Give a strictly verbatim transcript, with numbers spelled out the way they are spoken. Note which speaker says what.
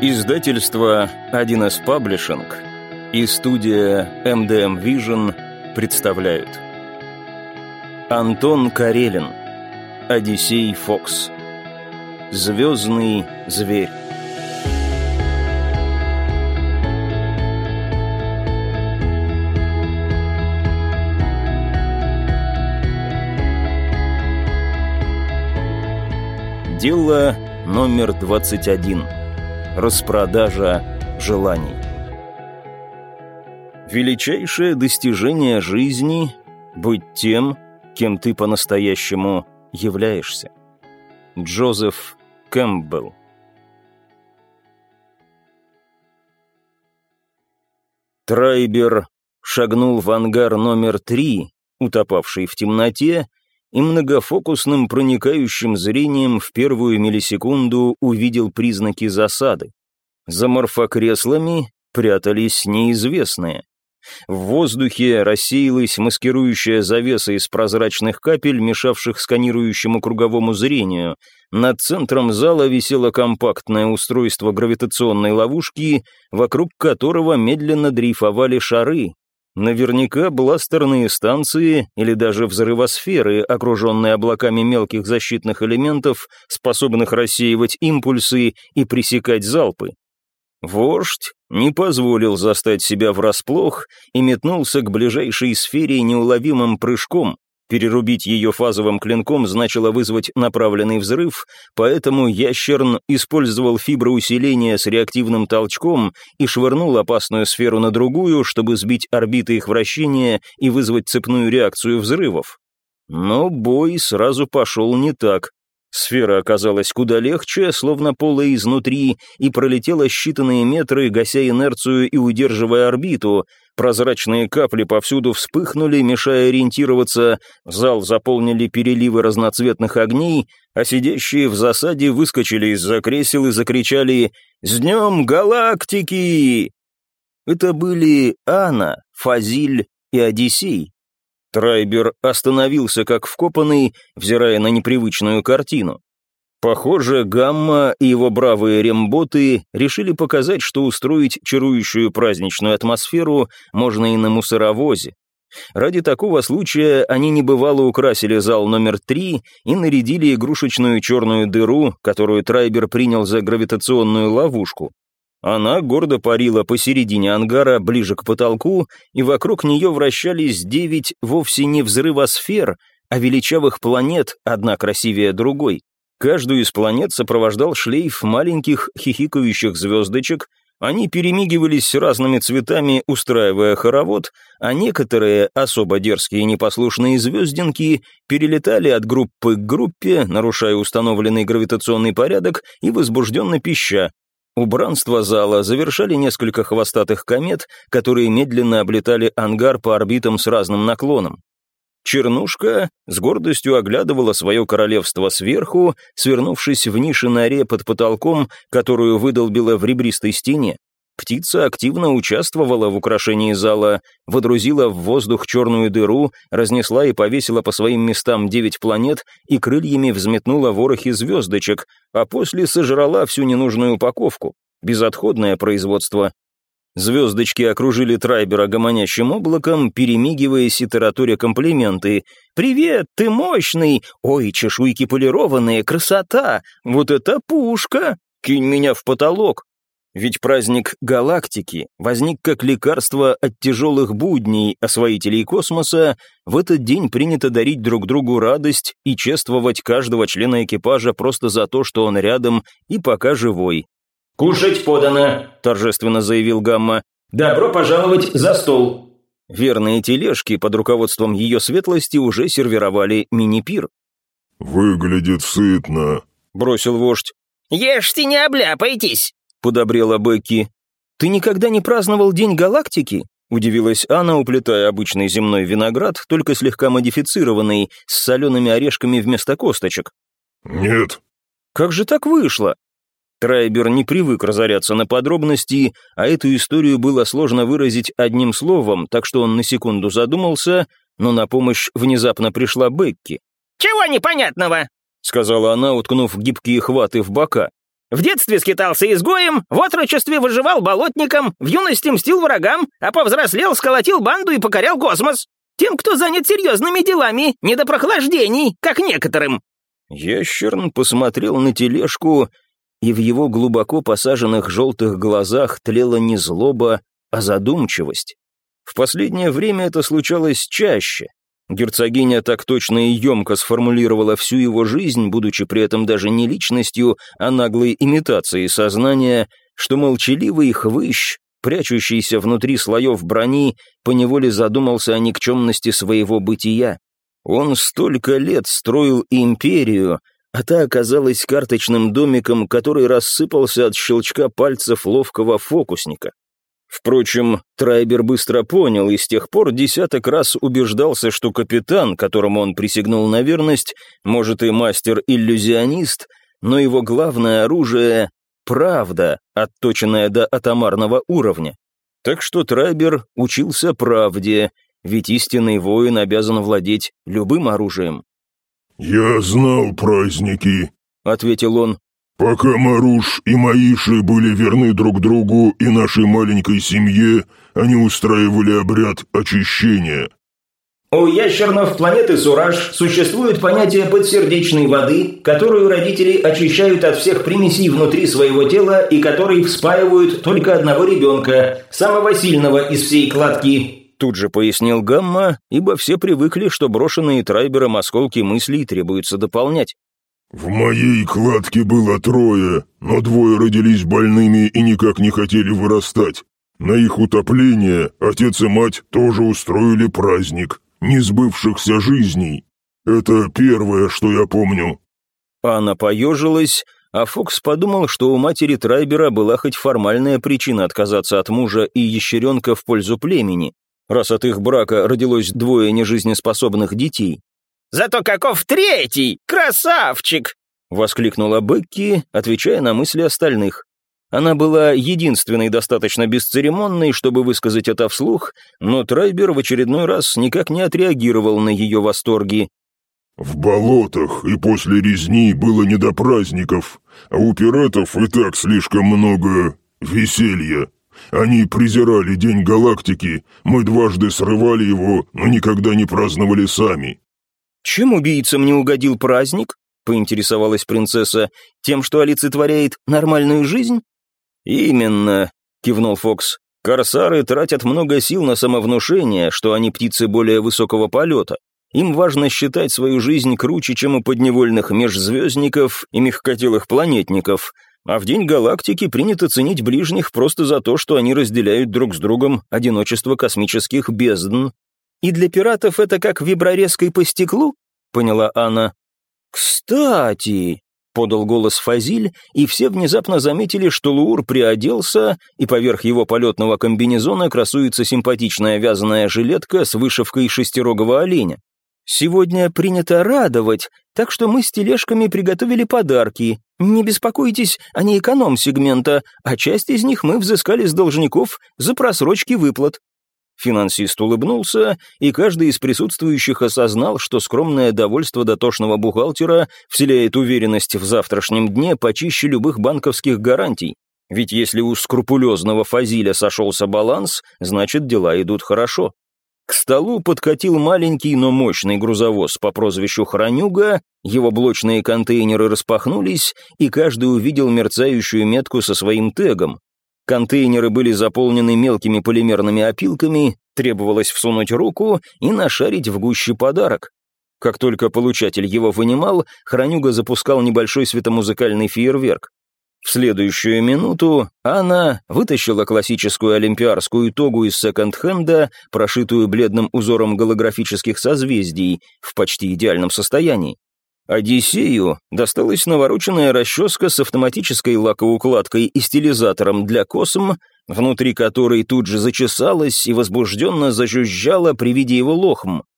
Speaker 1: Издательство один эс Паблишинг и студия эм дэ эм Vision представляют. Антон Карелин. Одиссей Фокс. Звездный зверь. Дело номер двадцать один. Распродажа желаний. Величайшее достижение жизни — быть тем, кем ты по-настоящему являешься. Джозеф Кэмпбелл. Трайбер шагнул в ангар номер три, утопавший в темноте, и многофокусным проникающим зрением в первую миллисекунду увидел признаки засады. За морфокреслами прятались неизвестные. В воздухе рассеялась маскирующая завеса из прозрачных капель, мешавших сканирующему круговому зрению. Над центром зала висело компактное устройство гравитационной ловушки, вокруг которого медленно дрейфовали шары. Наверняка бластерные станции или даже взрывосферы, окруженные облаками мелких защитных элементов, способных рассеивать импульсы и пресекать залпы. Вождь не позволил застать себя врасплох и метнулся к ближайшей сфере неуловимым прыжком. Перерубить ее фазовым клинком значило вызвать направленный взрыв, поэтому ящерн использовал фиброусиление с реактивным толчком и швырнул опасную сферу на другую, чтобы сбить орбиты их вращения и вызвать цепную реакцию взрывов. Но бой сразу пошел не так. Сфера оказалась куда легче, словно полая изнутри, и пролетела считанные метры, гася инерцию и удерживая орбиту. Прозрачные капли повсюду вспыхнули, мешая ориентироваться, зал заполнили переливы разноцветных огней, а сидящие в засаде выскочили из-за кресел и закричали «С днем галактики!». Это были Анна, Фазиль и Одиссей. Трайбер остановился как вкопанный, взирая на непривычную картину. Похоже, Гамма и его бравые ремботы решили показать, что устроить чарующую праздничную атмосферу можно и на мусоровозе. Ради такого случая они небывало украсили зал номер три и нарядили игрушечную черную дыру, которую Трайбер принял за гравитационную ловушку. Она гордо парила посередине ангара, ближе к потолку, и вокруг нее вращались девять вовсе не взрывосфер, а величавых планет, одна красивее другой. Каждую из планет сопровождал шлейф маленьких хихикающих звездочек, они перемигивались разными цветами, устраивая хоровод, а некоторые, особо дерзкие и непослушные звездинки, перелетали от группы к группе, нарушая установленный гравитационный порядок и возбужденно пища. Убранство зала завершали несколько хвостатых комет, которые медленно облетали ангар по орбитам с разным наклоном. Чернушка с гордостью оглядывала свое королевство сверху, свернувшись в нише-норе под потолком, которую выдолбила в ребристой стене. Птица активно участвовала в украшении зала, водрузила в воздух черную дыру, разнесла и повесила по своим местам девять планет и крыльями взметнула ворохи звездочек, а после сожрала всю ненужную упаковку. Безотходное производство. Звездочки окружили Трайбера гомонящим облаком, перемигиваясь и тараторя комплименты. «Привет, ты мощный! Ой, чешуйки полированные, красота! Вот это пушка! Кинь меня в потолок!» Ведь праздник галактики возник как лекарство от тяжелых будней освоителей космоса. В этот день принято дарить друг другу радость и чествовать каждого члена экипажа просто за то, что он рядом и пока живой.
Speaker 2: «Кушать подано», — торжественно заявил Гамма. «Добро пожаловать за стол».
Speaker 1: Верные тележки под руководством ее светлости уже сервировали мини-пир.
Speaker 3: «Выглядит сытно», — бросил вождь.
Speaker 4: «Ешьте, не обляпайтесь»,
Speaker 1: — подобрела Бекки. «Ты никогда не праздновал День галактики?» — удивилась Анна, уплетая обычный земной виноград, только слегка модифицированный, с солеными орешками вместо косточек.
Speaker 3: «Нет».
Speaker 1: «Как же так вышло?» Трайбер не привык разоряться на подробности, а эту историю было сложно выразить одним словом, так что он на секунду задумался, но на помощь внезапно пришла Бекки.
Speaker 4: «Чего непонятного?»
Speaker 1: — сказала она, уткнув гибкие хваты в бока.
Speaker 4: В детстве скитался изгоем, в отрочестве выживал болотником, в юности мстил врагам, а повзрослел, сколотил банду и покорял космос. Тем, кто занят серьезными делами, не до прохлаждений, как некоторым».
Speaker 1: Ящерн посмотрел на тележку, и в его глубоко посаженных желтых глазах тлела не злоба, а задумчивость. В последнее время это случалось чаще. Герцогиня так точно и емко сформулировала всю его жизнь, будучи при этом даже не личностью, а наглой имитацией сознания, что молчаливый хвыщ, прячущийся внутри слоев брони, поневоле задумался о никчемности своего бытия. Он столько лет строил империю, а та оказалась карточным домиком, который рассыпался от щелчка пальцев ловкого фокусника. Впрочем, Трайбер быстро понял и с тех пор десяток раз убеждался, что капитан, которому он присягнул на верность, может и мастер-иллюзионист, но его главное оружие — правда, отточенная до атомарного уровня. Так что Трайбер учился правде, ведь истинный воин обязан владеть любым оружием.
Speaker 3: «Я знал праздники», —
Speaker 1: ответил он.
Speaker 3: «Пока Маруш и Маиши были верны друг другу и нашей маленькой семье, они устраивали обряд очищения».
Speaker 2: У ящернов планеты Сураж существует понятие подсердечной воды, которую родители очищают от всех примесей внутри своего тела и которой вспаивают только одного ребенка, самого сильного из всей кладки.
Speaker 1: Тут же пояснил Гамма, ибо все привыкли, что брошенные Трайбером осколки мыслей требуется дополнять.
Speaker 3: «В моей кладке было трое, но двое родились больными и никак не хотели вырастать. На их утопление отец и мать тоже устроили праздник несбывшихся жизней. Это первое, что я помню».
Speaker 1: Она поежилась, а Фокс подумал, что у матери Трайбера была хоть формальная причина отказаться от мужа и ящеренка в пользу племени, раз от их брака родилось двое нежизнеспособных детей.
Speaker 4: «Зато каков третий! Красавчик!» —
Speaker 1: воскликнула Бекки, отвечая на мысли остальных. Она была единственной достаточно бесцеремонной, чтобы высказать это вслух, но Трайбер в очередной раз никак не отреагировал на ее восторги.
Speaker 3: «В болотах и после резни было не до праздников, а у пиратов и так слишком много веселья. Они презирали День Галактики, мы дважды срывали его, но никогда не праздновали сами».
Speaker 1: «Чем убийцам не угодил праздник?» — поинтересовалась принцесса. «Тем, что олицетворяет нормальную жизнь?» «Именно», — кивнул Фокс. «Корсары тратят много сил на самовнушение, что они птицы более высокого полета. Им важно считать свою жизнь круче, чем у подневольных межзвездников и мягкотелых планетников, а в День Галактики принято ценить ближних просто за то, что они разделяют друг с другом одиночество космических бездн». «И для пиратов это как виброрезкой по стеклу?» — поняла Анна. «Кстати», — подал голос Фазиль, и все внезапно заметили, что Луур приоделся, и поверх его полетного комбинезона красуется симпатичная вязаная жилетка с вышивкой шестирогого оленя. «Сегодня принято радовать, так что мы с тележками приготовили подарки. Не беспокойтесь, они эконом-сегмента, а часть из них мы взыскали с должников за просрочки выплат». Финансист улыбнулся, и каждый из присутствующих осознал, что скромное довольство дотошного бухгалтера вселяет уверенность в завтрашнем дне почище любых банковских гарантий. Ведь если у скрупулезного Фазиля сошелся баланс, значит дела идут хорошо. К столу подкатил маленький, но мощный грузовоз по прозвищу Хронюга, его блочные контейнеры распахнулись, и каждый увидел мерцающую метку со своим тегом. Контейнеры были заполнены мелкими полимерными опилками, требовалось всунуть руку и нашарить в гуще подарок. Как только получатель его вынимал, Хронюга запускал небольшой светомузыкальный фейерверк. В следующую минуту Анна вытащила классическую олимпиарскую тогу из секонд-хенда, прошитую бледным узором голографических созвездий, в почти идеальном состоянии. Одиссею досталась навороченная расческа с автоматической лакоукладкой и стилизатором для косм, внутри которой тут же зачесалась и возбужденно зажужжала при виде его лохм.